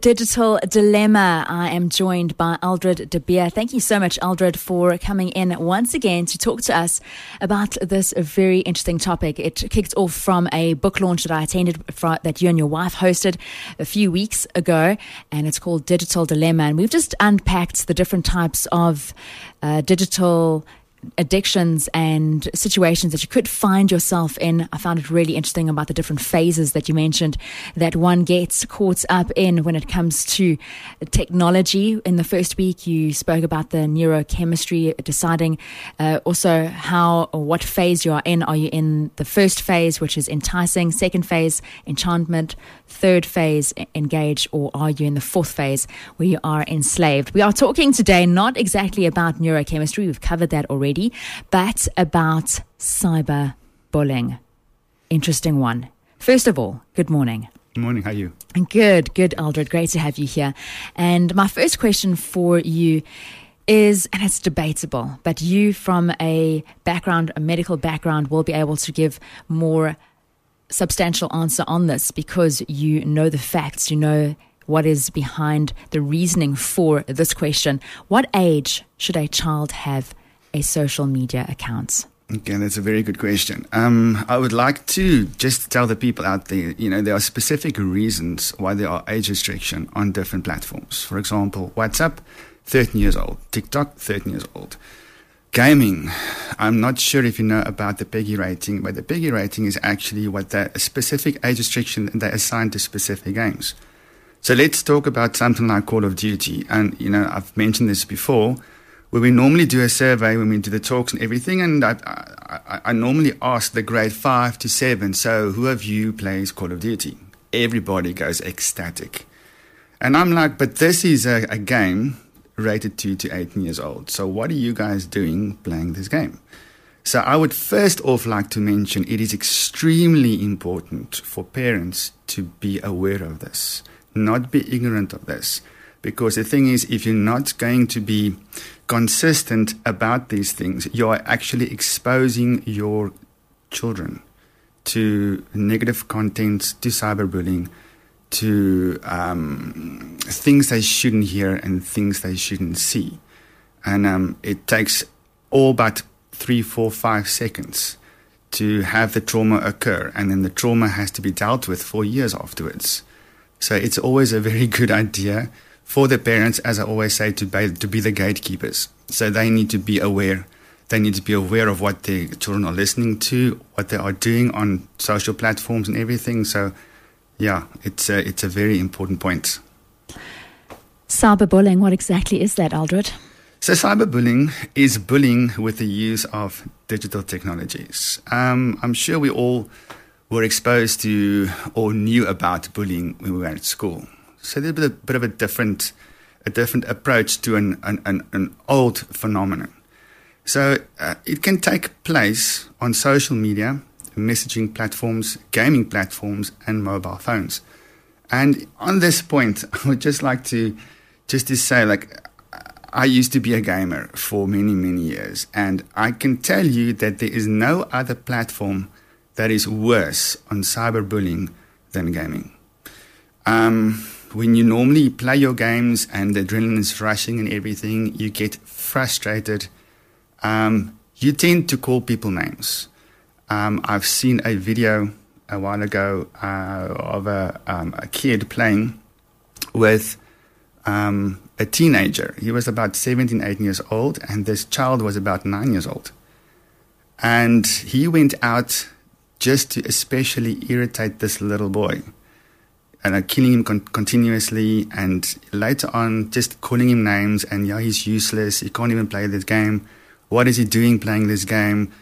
Digital Dilemma. I am joined by Aldred De Beer. Thank you so much, Aldred, for coming in once again to talk to us about this very interesting topic. It kicked off from a book launch that I attended that you and your wife hosted a few weeks ago, and it's called Digital Dilemma. And we've just unpacked the different types of digital addictions and situations that you could find yourself in. I found it really interesting about the different phases that you mentioned that one gets caught up in when it comes to technology. In the first week, you spoke about the neurochemistry, deciding also how or what phase you are in. Are you in the first phase, which is enticing, second phase, enchantment, third phase, engage, or are you in the fourth phase where you are enslaved? We are talking today not exactly about neurochemistry, we've covered that already, but about cyberbullying. Interesting one. First of all, good morning. Good morning, how are you? Good, Aldred. Great to have you here. And my first question for you is, and it's debatable, but you from a medical background, will be able to give more substantial answer on this because you know the facts, you know what is behind the reasoning for this question. What age should a child have a social media account? Okay, that's a very good question. I would like to just tell the people out there, there are specific reasons why there are age restriction on different platforms. For example, WhatsApp, 13 years old. TikTok, 13 years old. Gaming, I'm not sure if you know about the PEGI rating, but the PEGI rating is actually a specific age restriction they assign to specific games. So let's talk about something like Call of Duty. And, I've mentioned this before, where we normally do a survey when we do the talks and everything, and I normally ask the grade 5 to 7, so who of you plays Call of Duty? Everybody goes ecstatic. And I'm like, but this is a game rated 2 to 18 years old. So what are you guys doing playing this game? So I would first off like to mention it is extremely important for parents to be aware of this, not be ignorant of this. Because the thing is, if you're not going to be consistent about these things, you are actually exposing your children to negative content, to cyberbullying, to things they shouldn't hear and things they shouldn't see. And it takes all but 3, 4, 5 seconds to have the trauma occur, and then the trauma has to be dealt with for years afterwards. So it's always a very good idea for the parents, as I always say, to be the gatekeepers. So they need to be aware. They need to be aware of what their children are listening to, what they are doing on social platforms and everything. So, yeah, it's a very important point. Cyberbullying, what exactly is that, Aldred? So cyberbullying is bullying with the use of digital technologies. I'm sure we all were exposed to or knew about bullying when we were at school. So there's a bit of a different approach to an old phenomenon. So it can take place on social media, messaging platforms, gaming platforms, and mobile phones. And on this point, I would just like to say, I used to be a gamer for many, many years, and I can tell you that there is no other platform that is worse on cyberbullying than gaming. When you normally play your games and the adrenaline is rushing and everything, you get frustrated. You tend to call people names. I've seen a video a while ago of a kid playing with a teenager. He was about 17, 18 years old, and this child was about 9 years old. And he went out just to especially irritate this little boy. And killing him continuously, and later on just calling him names, and he's useless, he can't even play this game, what is he doing playing this game,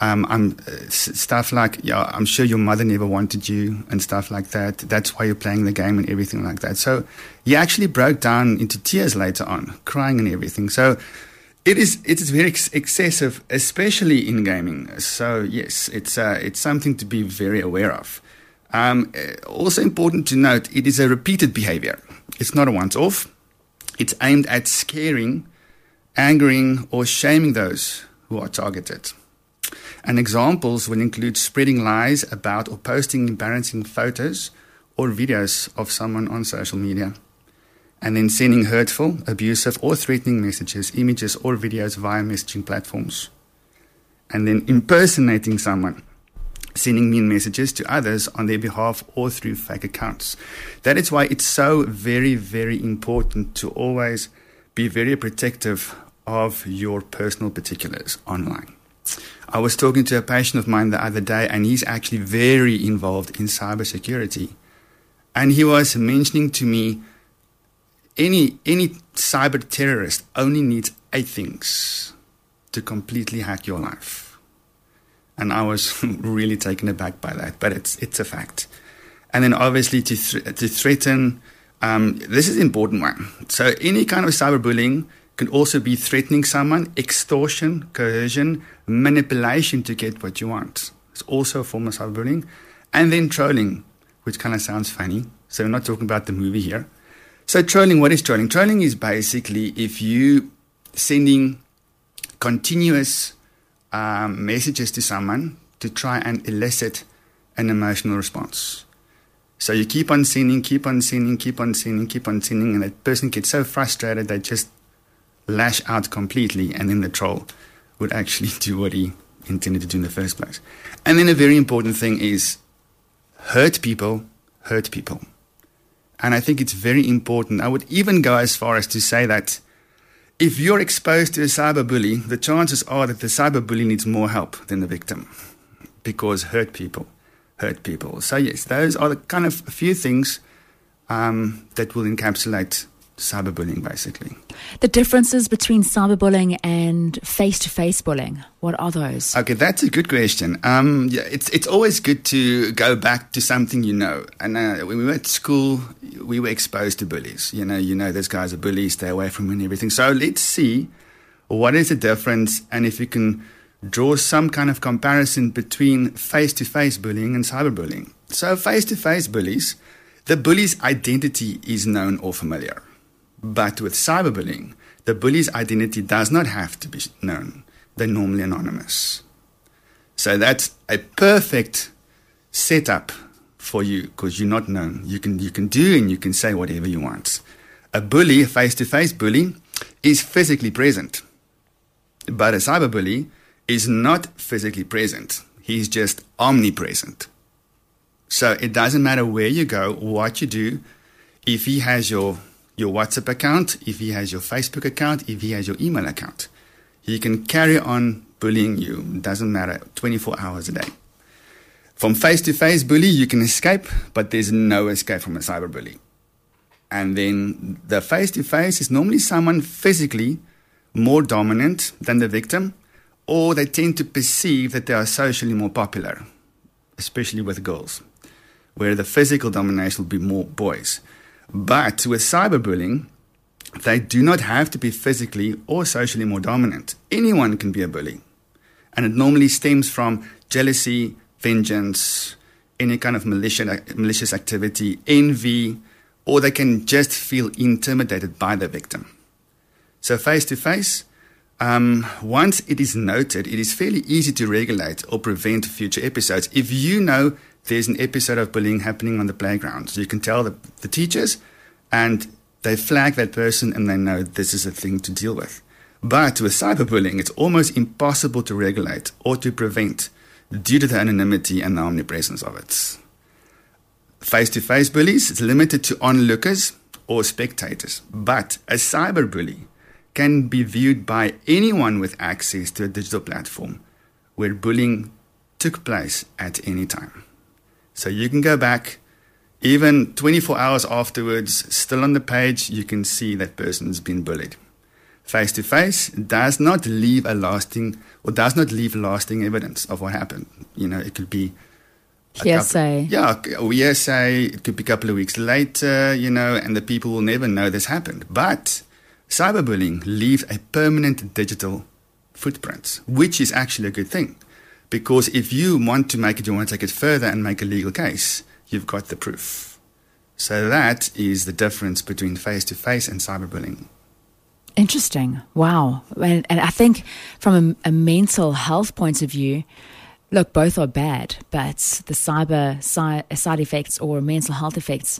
stuff like, I'm sure your mother never wanted you, and stuff like that, that's why you're playing the game and everything like that. So he actually broke down into tears later on, crying and everything. So it is very excessive, especially in gaming. So yes, it's something to be very aware of. Also important to note, it is a repeated behavior. It's not a once-off. It's aimed at scaring, angering, or shaming those who are targeted. And examples will include spreading lies about or posting embarrassing photos or videos of someone on social media, and then sending hurtful, abusive, or threatening messages, images, or videos via messaging platforms, and then impersonating someone, sending mean messages to others on their behalf or through fake accounts. That is why it's so very, very important to always be very protective of your personal particulars online. I was talking to a patient of mine the other day, and he's actually very involved in cybersecurity. And he was mentioning to me, any cyber terrorist only needs 8 things to completely hack your life. And I was really taken aback by that, but it's a fact. And then obviously to threaten, this is an important one. So any kind of cyberbullying can also be threatening someone, extortion, coercion, manipulation to get what you want. It's also a form of cyberbullying. And then trolling, which kind of sounds funny. So we're not talking about the movie here. So trolling, what is trolling? Trolling is basically if you sending continuous messages to someone to try and elicit an emotional response. So you keep on sending, and that person gets so frustrated they just lash out completely, and then the troll would actually do what he intended to do in the first place. And then a very important thing is hurt people. And I think it's very important. I would even go as far as to say that if you're exposed to a cyberbully, the chances are that the cyberbully needs more help than the victim, because hurt people. So yes, those are the kind of few things that will encapsulate cyberbullying, basically. The differences between cyberbullying and face-to-face bullying, what are those? Okay, that's a good question. It's always good to go back to something you know. And when we were at school, we were exposed to bullies. You know, this guy's a bully, stay away from him and everything. So let's see what is the difference, and if you can draw some kind of comparison between face-to-face bullying and cyberbullying. So face-to-face bullies, the bully's identity is known or familiar. But with cyberbullying, the bully's identity does not have to be known. They're normally anonymous. So that's a perfect setup for you, because you're not known. You can do and you can say whatever you want. A bully, a face-to-face bully, is physically present. But a cyberbully is not physically present. He's just omnipresent. So it doesn't matter where you go, what you do, if he has your WhatsApp account, if he has your Facebook account, if he has your email account, he can carry on bullying you. It doesn't matter, 24 hours a day. From face-to-face bully, you can escape, but there's no escape from a cyberbully. And then the face-to-face is normally someone physically more dominant than the victim, or they tend to perceive that they are socially more popular, especially with girls, where the physical domination will be more boys. But with cyberbullying, they do not have to be physically or socially more dominant. Anyone can be a bully. And it normally stems from jealousy, vengeance, any kind of malicious activity, envy, or they can just feel intimidated by the victim. So face-to-face, once it is noted, it is fairly easy to regulate or prevent future episodes. If you know there's an episode of bullying happening on the playground, so you can tell the teachers, and they flag that person and they know this is a thing to deal with. But with cyberbullying, it's almost impossible to regulate or to prevent due to the anonymity and the omnipresence of it. Face-to-face bullies is limited to onlookers or spectators, but a cyberbully can be viewed by anyone with access to a digital platform where bullying took place at any time. So you can go back, even 24 hours afterwards, still on the page, you can see that person's been bullied. Face-to-face does not leave lasting evidence of what happened. You know, it could be hearsay. Hearsay. It could be a couple of weeks later, and the people will never know this happened. But cyberbullying leaves a permanent digital footprint, which is actually a good thing. Because if you want to take it further and make a legal case, you've got the proof. So that is the difference between face-to-face and cyberbullying. Interesting. Wow. And I think from a mental health point of view, look, both are bad, but the cyber side effects or mental health effects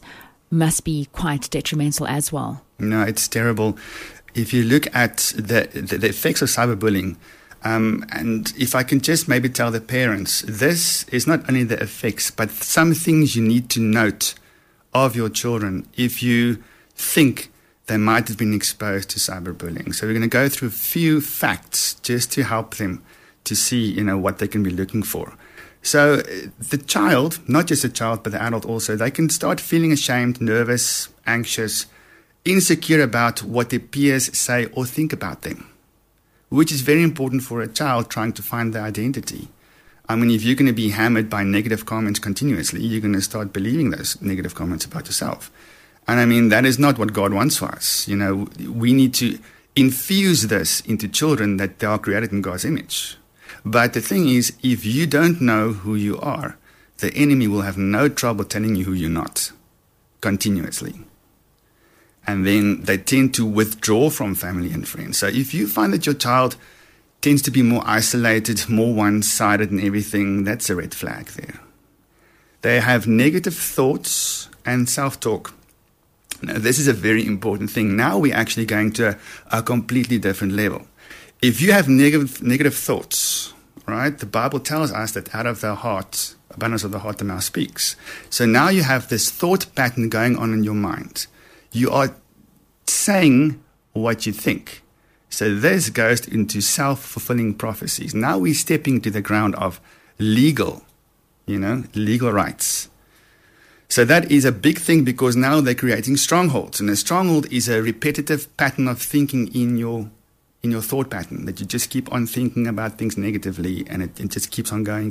must be quite detrimental as well. No, it's terrible. If you look at the effects of cyberbullying, and if I can just maybe tell the parents, this is not only the effects, but some things you need to note of your children if you think they might have been exposed to cyberbullying. So we're going to go through a few facts just to help them to see, what they can be looking for. So the child, not just the child, but the adult also, they can start feeling ashamed, nervous, anxious, insecure about what their peers say or think about them, which is very important for a child trying to find their identity. I mean, if you're going to be hammered by negative comments continuously, you're going to start believing those negative comments about yourself. And I mean, that is not what God wants for us. We need to infuse this into children that they are created in God's image. But the thing is, if you don't know who you are, the enemy will have no trouble telling you who you're not continuously. And then they tend to withdraw from family and friends. So if you find that your child tends to be more isolated, more one-sided and everything, that's a red flag there. They have negative thoughts and self-talk. Now, this is a very important thing. Now we're actually going to a completely different level. If you have negative thoughts, right, the Bible tells us that out of the heart, abundance of the heart, the mouth speaks. So now you have this thought pattern going on in your mind. You are saying what you think. So this goes into self-fulfilling prophecies. Now we're stepping to the ground of legal rights. So that is a big thing because now they're creating strongholds. And a stronghold is a repetitive pattern of thinking in your thought pattern, that you just keep on thinking about things negatively and it just keeps on going.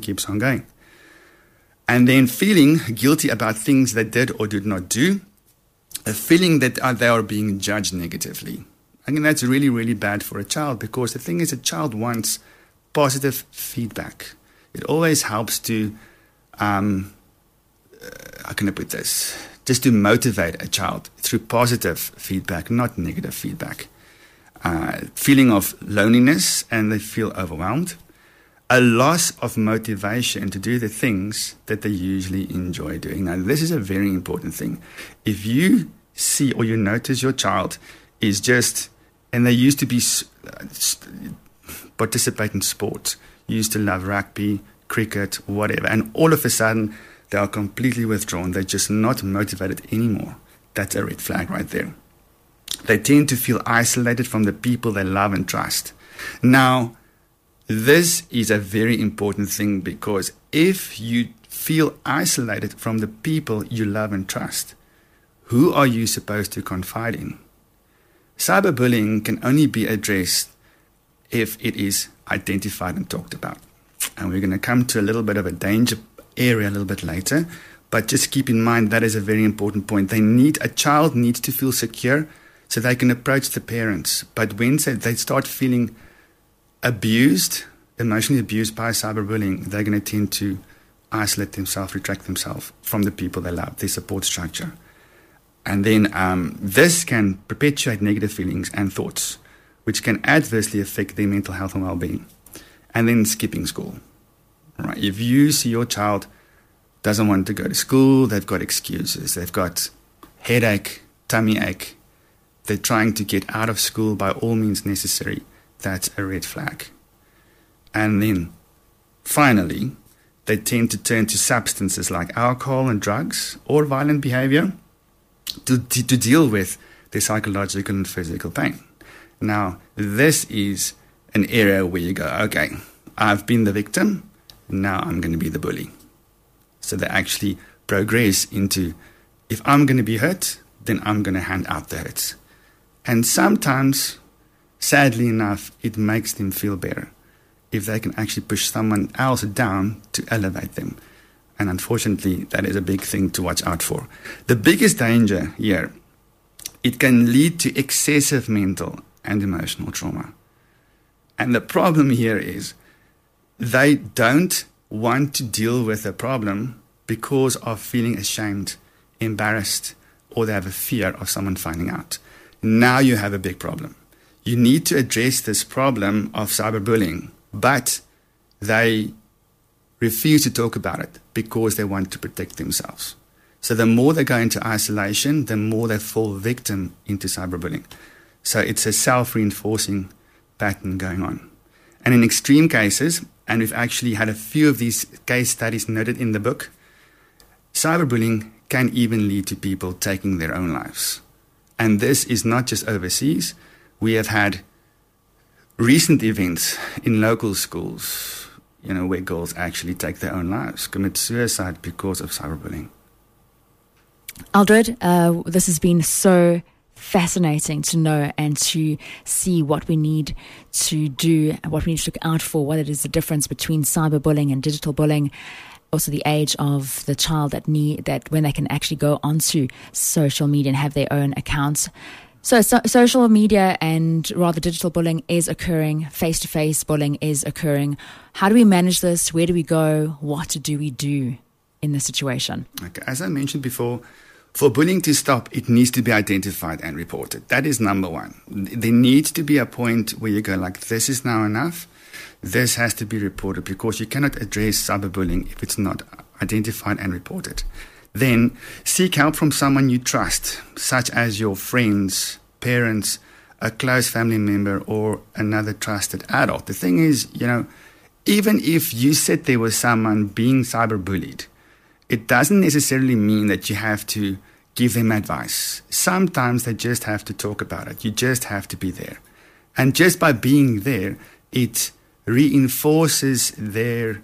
And then feeling guilty about things they did or did not do. A feeling that they are being judged negatively. I think that's really, really bad for a child because the thing is a child wants positive feedback. It always helps to, how can I put this? Just to motivate a child through positive feedback, not negative feedback. Feeling of loneliness and they feel overwhelmed. A loss of motivation to do the things that they usually enjoy doing. Now, this is a very important thing. If you see or you notice your child is just, and they used to be participate in sports, used to love rugby, cricket, whatever, and all of a sudden they are completely withdrawn. They're just not motivated anymore. That's a red flag right there. They tend to feel isolated from the people they love and trust. Now, this is a very important thing because if you feel isolated from the people you love and trust, who are you supposed to confide in? Cyberbullying can only be addressed if it is identified and talked about. And we're going to come to a little bit of a danger area a little bit later, but just keep in mind that is a very important point. A child needs to feel secure so they can approach the parents. But when they start feeling abused, emotionally abused by cyberbullying, they're going to tend to isolate themselves, retract themselves from the people they love, their support structure. And then this can perpetuate negative feelings and thoughts, which can adversely affect their mental health and well-being. And then skipping school. Right? If you see your child doesn't want to go to school, they've got excuses, they've got headache, tummy ache, they're trying to get out of school by all means necessary, that's a red flag. And then, finally, they tend to turn to substances like alcohol and drugs or violent behavior to deal with their psychological and physical pain. Now, this is an area where you go, okay, I've been the victim, now I'm going to be the bully. So they actually progress into, if I'm going to be hurt, then I'm going to hand out the hurts. And sometimes, sadly enough, it makes them feel better if they can actually push someone else down to elevate them. And unfortunately, that is a big thing to watch out for. The biggest danger here, it can lead to excessive mental and emotional trauma. And the problem here is they don't want to deal with a problem because of feeling ashamed, embarrassed, or they have a fear of someone finding out. Now you have a big problem. You need to address this problem of cyberbullying, but they refuse to talk about it because they want to protect themselves. So the more they go into isolation, the more they fall victim into cyberbullying. So it's a self-reinforcing pattern going on. And in extreme cases, and we've actually had a few of these case studies noted in the book, cyberbullying can even lead to people taking their own lives. And this is not just overseas. We have had recent events in local schools, where girls actually take their own lives, commit suicide because of cyberbullying. Aldred, this has been so fascinating to know and to see what we need to do, what we need to look out for, what it is the difference between cyberbullying and digital bullying. Also the age of the child that when they can actually go onto social media and have their own accounts. So social media and rather digital bullying is occurring, face-to-face bullying is occurring. How do we manage this? Where do we go? What do we do in this situation? Okay, as I mentioned before, for bullying to stop, it needs to be identified and reported. That is number one. There needs to be a point where you go like, this is now enough. This has to be reported, because you cannot address cyberbullying if it's not identified and reported. Then seek help from someone you trust, such as your friends, parents, a close family member, or another trusted adult. The thing is, even if you said there was someone being cyberbullied, it doesn't necessarily mean that you have to give them advice. Sometimes they just have to talk about it. You just have to be there. And just by being there, it reinforces their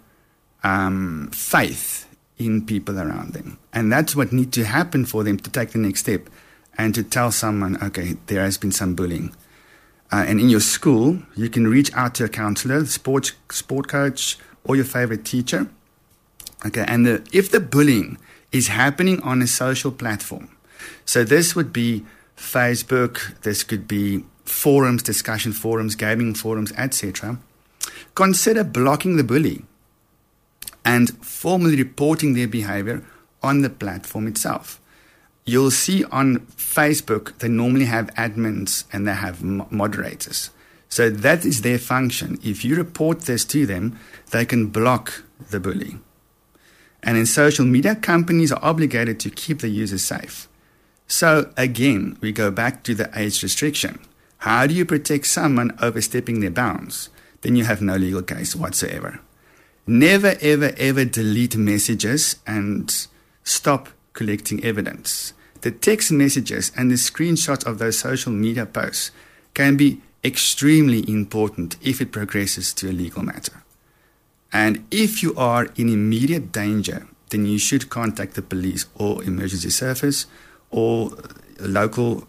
faith in people around them. And that's what needs to happen for them to take the next step and to tell someone, okay, there has been some bullying. And in your school, you can reach out to a counselor, sport coach, or your favorite teacher. Okay, and if the bullying is happening on a social platform, so this would be Facebook, this could be forums, discussion forums, gaming forums, etc., consider blocking the bully and formally reporting their behavior on the platform itself. You'll see on Facebook, they normally have admins and they have moderators. So that is their function. If you report this to them, they can block the bully. And in social media, companies are obligated to keep the users safe. So again, we go back to the age restriction. How do you protect someone overstepping their bounds? Then you have no legal case whatsoever. Never, ever, ever delete messages and stop collecting evidence. The text messages and the screenshots of those social media posts can be extremely important if it progresses to a legal matter. And if you are in immediate danger, then you should contact the police or emergency service or local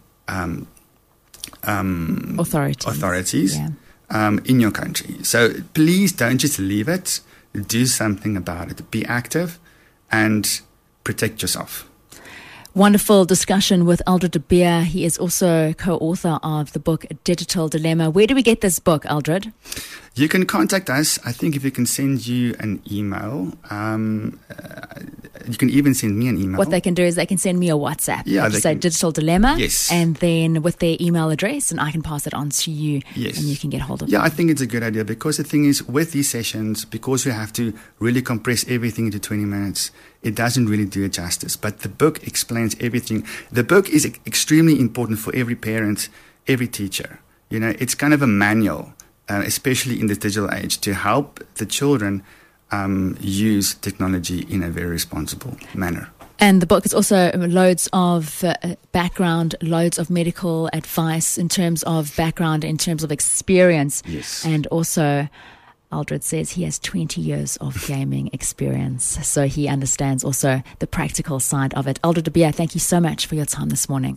authorities in your country. So please don't just leave it. Do something about it. Be active and protect yourself. Wonderful discussion with Aldred de Beer. He is also co-author of the book Digital Dilemma. Where do we get this book, Aldred? You can contact us. I think if we can send you an email, you can even send me an email. What they can do is they can send me a WhatsApp. Yeah, they say Digital Dilemma. Yes. And then with their email address, and I can pass it on to you. Yes. And you can get hold of it. Yeah, I think it's a good idea, because the thing is, with these sessions, because we have to really compress everything into 20 minutes, it doesn't really do it justice. But the book explains everything. The book is extremely important for every parent, every teacher. It's kind of a manual, especially in this digital age, to help the children use technology in a very responsible manner. And the book is also loads of background, loads of medical advice in terms of background, in terms of experience. Yes. And also, Aldred says he has 20 years of gaming experience, so he understands also the practical side of it. Aldred de Beer, thank you so much for your time this morning.